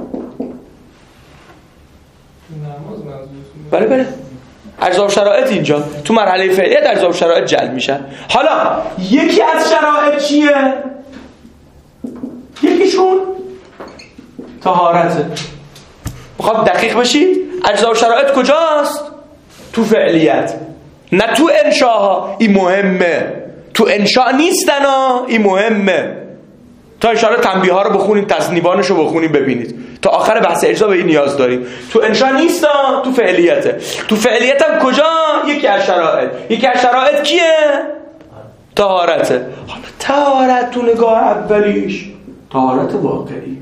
بله بله اجزاء و شرایط اینجا تو مرحله فعلیت اجزاء و شرایط جلب میشن. حالا یکی از شرایط چیه؟ یکیشون طهارته. میخواد دقیق بشید اجزاء و شرایط کجاست؟ تو فعلیت نه تو انشاها. این مهمه تو انشاء نیستن ها این مهمه. تا اشاره تنبیه ها رو بخونیم تصنیفانش رو بخونیم ببینید تا آخر بحث اجزا به این نیاز داریم. تو انشاء نیستا تو فعلیته. تو فعلیت هم کجا؟ یکی از شرایط. یکی از شرایط کیه؟ طهارته. حالا طهارت تو نگاه اولیش طهارت واقعی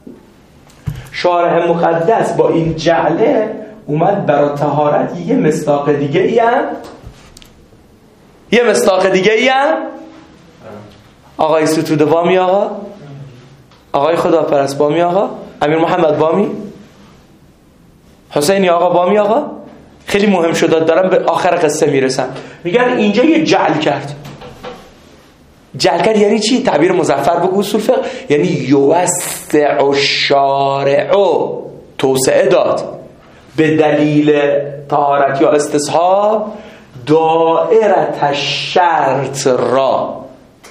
شارح مقدس با این جعله اومد برای طهارت یه مصداق دیگه ای هم یه مصداق دیگه ای هم آقای ستوده بامی آقا آقای خداپرست بامی آقا امیر محمد بامی حسینی آقا بامی آقا خیلی مهم شد دارم به آخر قصه میرسم. میگن اینجا یه جعل کرد. جعل کرد یعنی چی؟ تعبیر مظفر بگو اصول فقه یعنی یوسع الشارع توسعه داد به دلیل طهارت یا استصحاب دائرت الشرط را.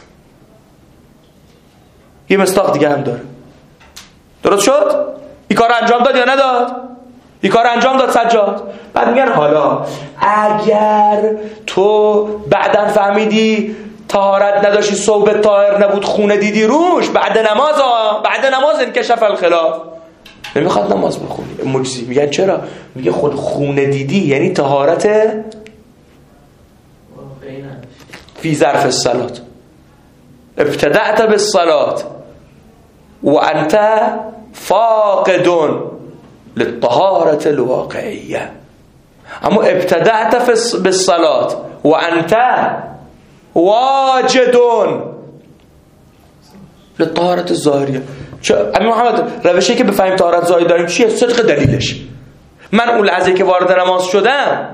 یه مصداق دیگه هم داره. درست شد؟ این کار انجام داد یا نداد؟ این کار انجام داد سجاد. بعد میگن حالا اگر تو بعداً فهمیدی طهارت نداشتی، ثوب طاهر نبود، خونه دیدی روش، بعد نماز ها بعد نماز انکشف الخلاف، نمیخواد نماز بخونی. مجزی میگن چرا؟ میگه خود خونه دیدی یعنی طهارت فی ظرف الصلاة، ابتدأت بالصلاة و انت فاقد للطهارة الواقعية، اما ابتدأت بالصلاة و انت واجد للطهارة الظاهرية. امین محمد روشی که بفهمیم طهارت ظاهری داریم چیه؟ صدق دلیلش. من اون لحظه که وارد نماز شدم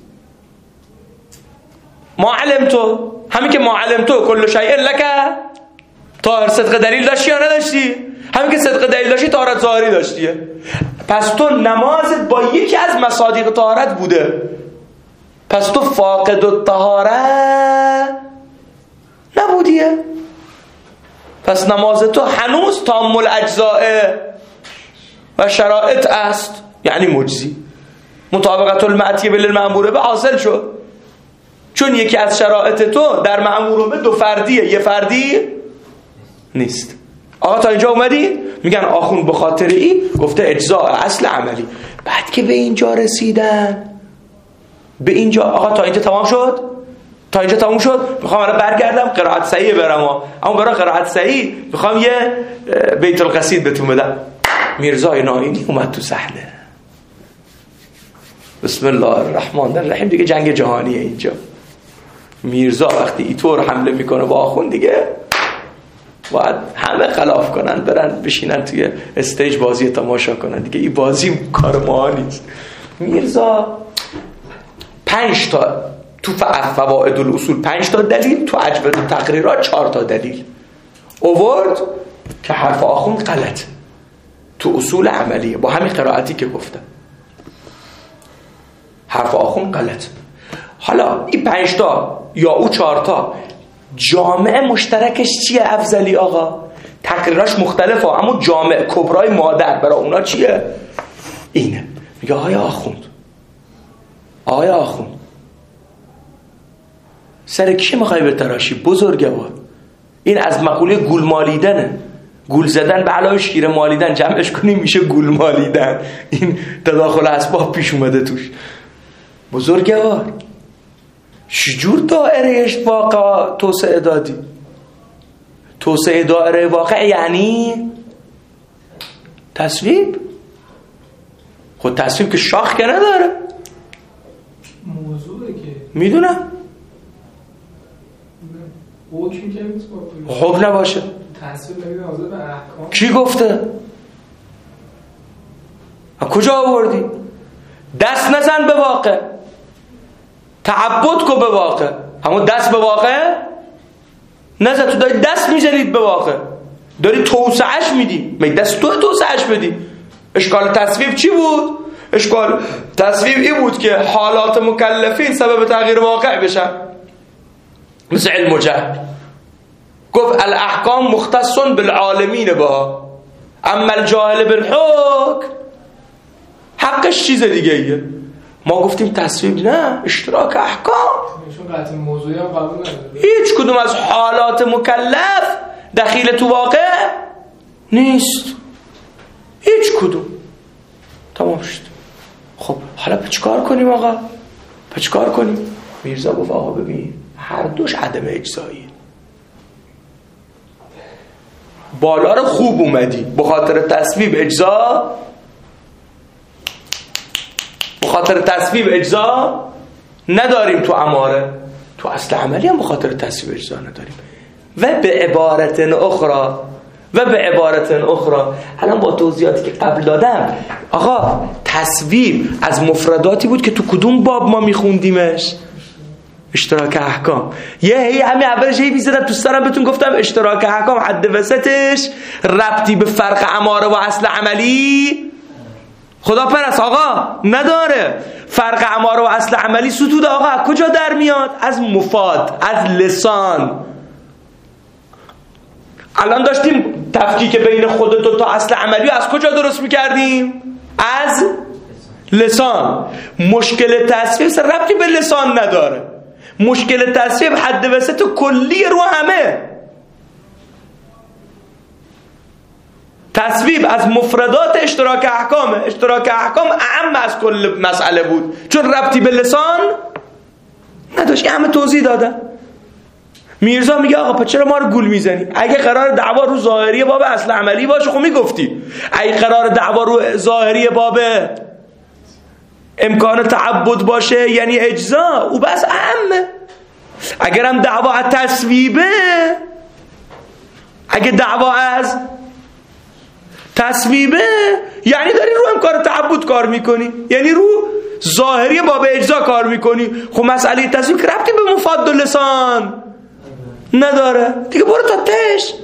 ما علمتو، همین که ما علمتو کل شیء لک طاهر، صدق دلیل داشتی یا نداشتی؟ همین که صدق دلیل داشتی طهارت ظاهری داشتیه. پس تو نمازت با یکی از مصادیق طهارت بوده، پس تو فاقد الطهاره نبودیه. پس نماز تو هنوز تام الاجزاء و شرائط است، یعنی مجزی. مطابقت المعتی بالمأمور به حاصل شد، چون یکی از شرائط تو در مأمور به دو فردیه، یه فردی نیست. آقا تا اینجا اومدی؟ میگن آخون به خاطر ای گفته اجزاء اصل عملی. بعد که به اینجا رسیدن، به اینجا آقا تا اینجا تمام شد، تا اینجا تموم شد، میخوام الان برگردم قرائت صحیح برم، اما برای قرائت صحیح میخوام یه بیت القصید بهتون بدم. میرزای ناینی اومد تو صحنه، بسم الله الرحمن الرحیم، دیگه جنگ جهانیه اینجا. میرزا وقتی اینطور حمله میکنه با آخوند دیگه باید همه خلاف کنن، برن بشینن توی استیج بازی تماشا کنن دیگه. این بازی کار ما نیست. میرزا پنج تا تو فوائد الاصول پنج تا دلیل، تو اجوبه تقریرات چهار تا دلیل اوورد که حرف آخوند غلط تو اصول عملیه. با همین قرائتی که گفتم حرف آخوند غلط. حالا این پنج تا یا او چهار تا جامعه مشترکش چیه افضلی آقا؟ تقریراش مختلفه اما جامعه کبرای مادر برای اونا چیه؟ اینه. میگه آقای آخوند، آقای آخوند سر کی میخوای بتراشی؟ بزرگوار. این از مقوله گول مالیدنه. گول زدن به علاوه شیر مالیدن، جمعش کنیم میشه گول مالیدن. این تداخل اسباب پیش اومده توش. بزرگوار چجور دایرهش واقع توسعه دادی؟ توسعه دایره واقع یعنی تصویب. خود تصویب که شاخ که نداره، موضوعه که میدونم حکم که نیست، حکم نباشه تصویب نمیده حاضر به احکام. کی گفته؟ کجا آوردی؟ دست نزن به واقع، تعبد کو به واقع، همون دست به واقع نزد. تو داری دست میزنید به واقع، داری توسعهش میدی. مگه دست تو توسعهش بدی؟ اشکال تصویب چی بود؟ اشکال تصویب این بود که حالات مکلفین سبب تغییر واقع بشن، مثل علم و جهل. گفت الاحکام مختص بالعالمین بها، اما الجاهل بالحکم حقش چیز دیگه ایه. ما گفتیم تصویب نه، اشتراک احکام. چون قطع موضوعی هم قبول نداره. هیچ کدوم از حالات مکلف دخیل تو واقع نیست، هیچ کدوم. تمام شد. خب حالا چیکار کنیم آقا؟ چیکار کنیم؟ میرزا گفت آقا ببین هر دوش عدم اجزایی. بالا رو خوب اومدی به خاطر تصویب اجزا، به خاطر تصویب اجزا نداریم تو اماره، تو اصل عملی هم به خاطر تصویب اجزا نداریم. و به عبارت اخرى و به عبارت اخرى الان با توضیحاتی که قبل دادم، آقا تصویب از مفرداتی بود که تو کدوم باب ما میخوندیمش؟ اشتراک احکام. یه هی همین اولش هی بیزدم تو سرم بهتون گفتم اشتراک احکام حد وسطش ربطی به فرق اماره و اصل عملی خدا پرست آقا نداره. فرق اماره و اصل عملی ستود آقا کجا در میاد؟ از مفاد، از لسان. الان داشتیم تفکیک بین خودت تا اصل عملی از کجا درست میکردیم؟ از لسان. مشکل تصویب ربطی به لسان نداره. مشکل تصویب حد وسط کلی رو همه. تصویب از مفردات اشتراک احکامه. اشتراک احکام اعم از کل مسئله بود چون ربطی به لسان نداشت. همه توضیح دادن. میرزا میگه آقا پس چرا ما رو گول میزنی؟ اگه قرار دعوا رو ظاهری باب اصل عملی باشه خب میگفتی. اگه قرار دعوا رو ظاهری باب امکان تعبد باشه یعنی اجزا او بس اعمه. اگر هم دعوا از تصویبه، اگه دعوا از تصویبه یعنی داری رو امکان تعبد کار میکنی، یعنی رو ظاهری باب اجزا کار میکنی. خب مسئله تصویب که ربطی به مفاد لسان نداره دیگه، برو تا تش.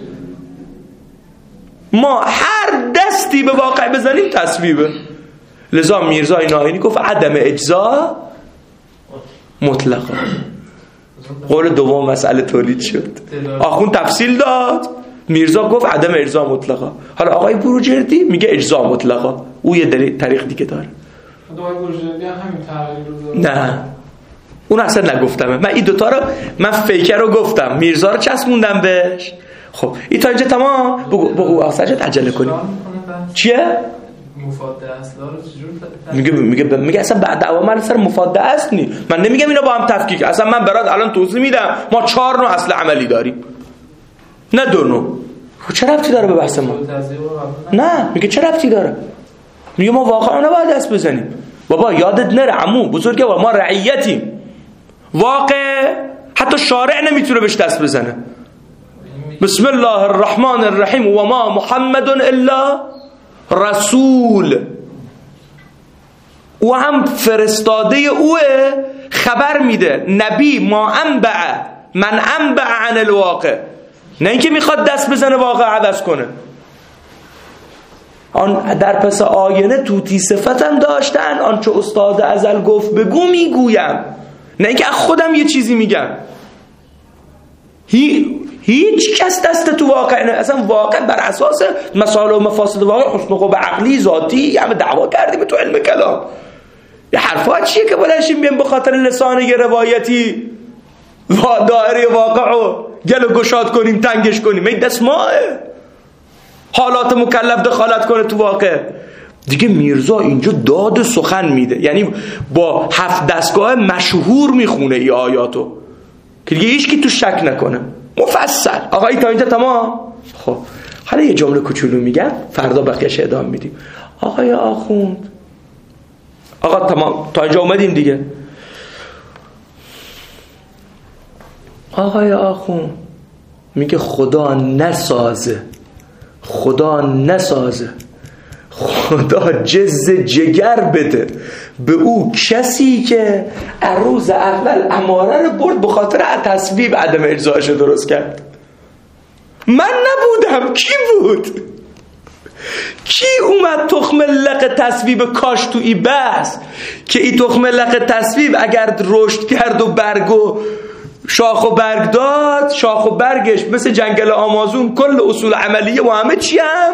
ما هر دستی به واقع بزنیم تصویبه. لذا میرزا ناینی گفت عدم اجزا مطلقا. قول دوم مسئله تولید شد. آخون تفصیل داد، میرزا گفت عدم اجزا مطلقا. حالا آقای بروجردی میگه اجزا مطلقا. او یه طریق دیگه داره. آقای بروجردی هم همین تغییر رو داره. نه اون اصلا نگفتم. من این دوتا رو من فیکر رو گفتم، میرزا رو چسبوندم بهش. خب این تا اینجا تمام. بگو بگو آسجد عجله کنیم. چیه؟ مفاد اصلا رو چجور میگه میگه میگه اصلا بعد دعوا من سر مفاد اصل نی. من نمیگم اینا با هم تفکیک. اصلا من برات الان توضیح میدم. ما چهار نوع اصل عملی داریم نه دو نوع. چه ربطی داره به بحث ما؟ نه میگه چه ربطی داره؟ میگه ما واقعا نباید دست بزنیم. بابا یادت نره عمو بزرگه و ما رعیتیم. واقع حتی شارع نمیتونه بهش دست بزنه. بسم الله الرحمن الرحیم و ما محمد الا رسول. او هم فرستاده اوه، خبر میده نبی ما انبع من انبع عن الواقع، نه اینکه میخواد دست بزنه واقع عوض کنه. آن در پس آینه توتی صفتم داشتن، آن چه استاد ازل گفت بگو میگویم، نه اینکه خودم یه چیزی میگم. هی هیچ کس دست تو واقع نه. اصلا واقع بر اساس مسائل و مفاسد واقع حسن قوه عقلی ذاتی همه دعوا کردیم تو علم کلام. یه حرفا چیه که بلنشیم بیم به خاطر لسان یه روایتی دایره واقع رو گل و گشاد کنیم تنگش کنیم. این دست ماه حالات مکلف دخالت کنه تو واقع. دیگه میرزا اینجا داد سخن میده، یعنی با هفت دستگاه مشهور میخونه ای آیاتو که دیگه هیچ کی تو شک نکنه مفصل. آقایی تا اینجا تمام؟ خب حالا یه جمله کوچولو میگم فردا بقیه‌اش ادامه میدیم. آقای آخوند، آقا تمام تا اینجا اومدیم دیگه. آقای آخوند میگه خدا نسازه، خدا نسازه، خدا جز جگر بده به او کسی که روز اول اماره رو برد به خاطر تصویب عدم اجزایش درست کرد. من نبودم، کی بود؟ کی اومد تخم لق تصویب کاش تو ای بس که ای تخم لق تصویب اگر رشد کرد و برگ و شاخ و برگ داد، شاخ و برگش مثل جنگل آمازون کل اصول عملیه و همه چی هم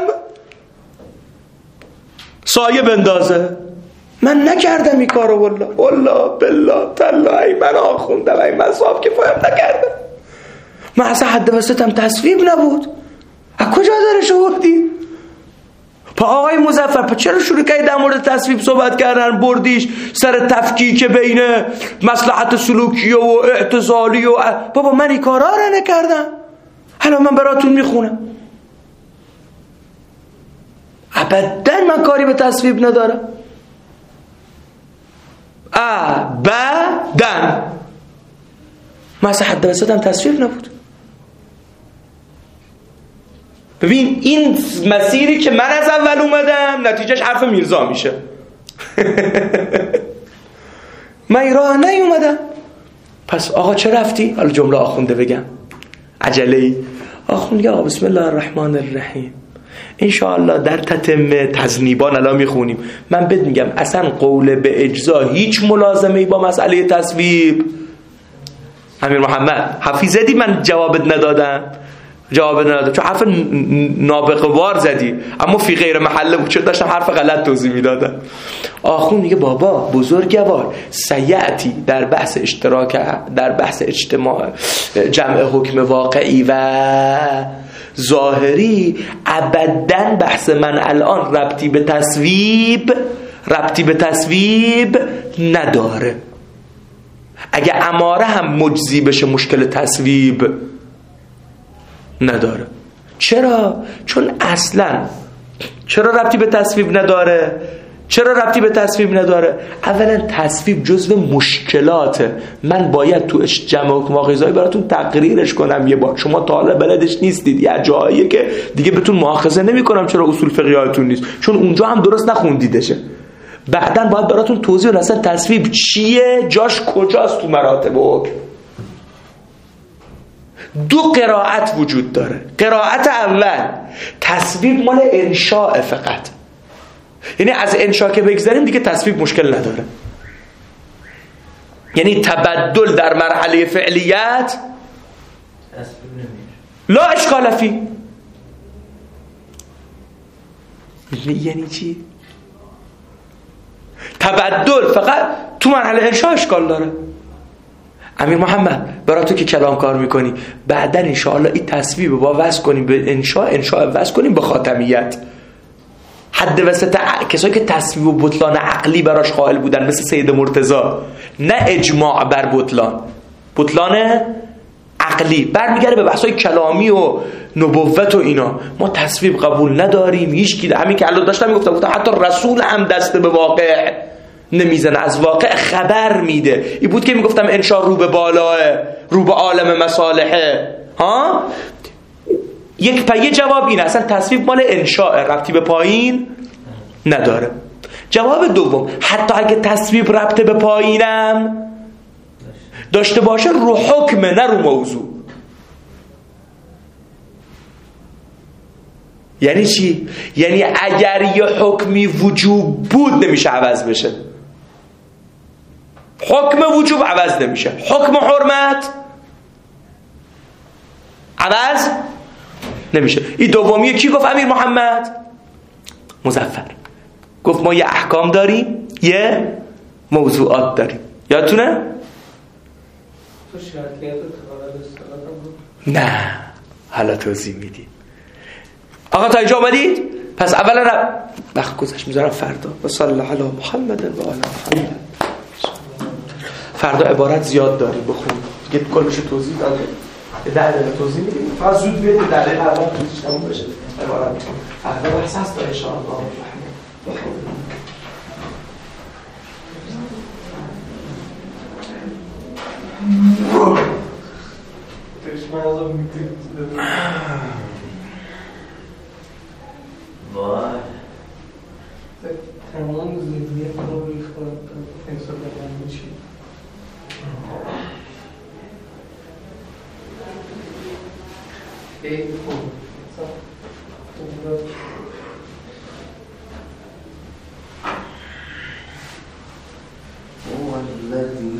سایه بندازه. من نکردم این کارو والله والله بالله تالله. من آخوندم، ای من صاحب کفایم نکردم. من اصلا حد وسطم تصویب نبود. از کجا دارش آوردی؟ پا آقای مظفر پا چرا شروع کردی در مورد تصویب صحبت کردن؟ بردیش سر تفکیک بین مصلحت سلوکیه و اعتزالی و بابا من این کارا رو نکردم. حالا من براتون میخونم. ابدا من کاری به تصویب ندارم. ابدا من اصلا حد وسطم تصویب نبود. ببین این مسیری که من از اول اومدم نتیجهش حرف میرزا میشه. من این راه نیومدم. پس آقا چه رفتی؟ حالا جمله آخونده بگم عجله ای. آخوند یا بسم الله الرحمن الرحیم انشاءالله در تتمه تذنیبان الان میخونیم. من بهت میگم اصلا قول به اجزا هیچ ملازمه ای با مسئله تصویب. امیر محمد حفیظ دی من جوابت ندادم. جواب ندادم چون حرف نابغه‌وار زدی، اما فی غیر محله بود چون داشتم حرف غلط توضیح میدادم. آخون میگه بابا بزرگوار سیعتی در بحث اشتراک، در بحث اجتماع جمع حکم واقعی و ظاهری ابداً بحث من الان ربطی به تصویب ربطی به تصویب نداره. اگه اماره هم مجزی بشه مشکل تصویب نداره. چرا؟ چون اصلا چرا ربطی به تصویب نداره؟ چرا ربطی به تصویب نداره؟ اولا تصویب جزو مشکلاته. من باید تو جمع حکم واقعی براتون تقریرش کنم یه بار، شما تا حالا بلدش نیستید، یه جاییه که دیگه بهتون مؤاخذه نمی‌کنم چرا اصول فقهیاتون نیست، چون اونجا هم درست نخوندیدشه. بعدن باید براتون توضیح بدم اصلا تصویب چیه، جاش کجاست تو مراتب حکم. دو قرائت وجود داره. قرائت اول تصویب مال انشاء فقط، یعنی از انشاء که بگذاریم دیگه تصویب مشکل نداره، یعنی تبدل در مرحله فعلیت لا اشکال فی. یعنی چی؟ تبدل فقط تو مرحله انشاء اشکال داره. امیر محمد برای تو که کلام کار میکنی بعدن انشاءالله این تصویب با وصل کنیم به انشاء، انشاء وصل کنیم به خاتمیت. حد وسط کسایی که تصویب و بطلان عقلی براش قائل بودن مثل سید مرتضی، نه اجماع بر بطلان، بطلان عقلی برمیگره به بحثای کلامی و نبوت و اینا. ما تصویب قبول نداریم. هیچ کی همین که الان داشتم میگفتم گفتم حتی رسول هم دست به واقع نمیزنه، از واقع خبر میده. این بود که میگفتم انشاء رو به بالاه، رو به عالم مصالحه. ها یک پایه جواب اینه اصلا تصویب مال انشاء، ربطی به پایین نداره. جواب دوم حتی اگه تصویب ربط به پایینم داشته باشه رو حکم نه رو موضوع. یعنی چی؟ یعنی اگر یه حکمی وجوب بود نمیشه عوض بشه. حکم وجوب عوض نمیشه، حکم حرمت عوض نمیشه. این دومیه کی گفت؟ امیر محمد مظفر گفت ما یه احکام داریم یه موضوعات داریم. یادتونه؟ تو شرطیت تقابل استقلال نه حالا توضیح میدی. آقا تا اینجا آمدید؟ پس اولا رب وقت گذشت میذارم فردا. و صلی الله علی محمد و آل محمد. فردا عبارت زیاد داری بخون دیگه کلش توضیح داده. در دقیقه توضیح میدیم. فقط زود بیاید در دقیقه اول توضیحش تموم بشه. عبارت میکنم. فردا بحث هست ان شاء الله. وای تمام زندگی رو ریختم انسان بدن میشه. خیلی خوب. هو الذي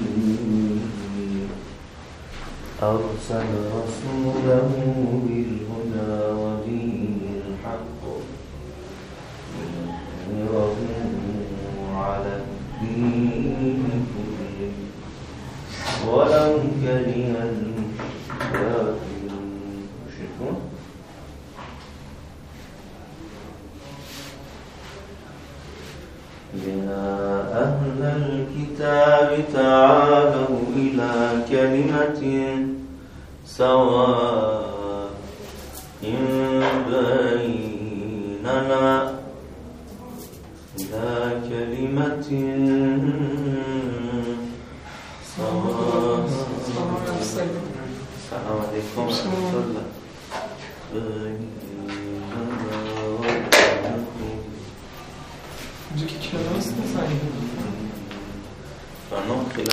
أرسل رسوله بالهدى ودين الحق ليظهره على الدين كله ولو كره المشركون. يا أهل الكتاب تعالوا إلى كلمة سواء بيننا إلى كلمة سواء. السلام عليكم ورحمة الله. اینجا که کلاس نزنید. فنان خیلی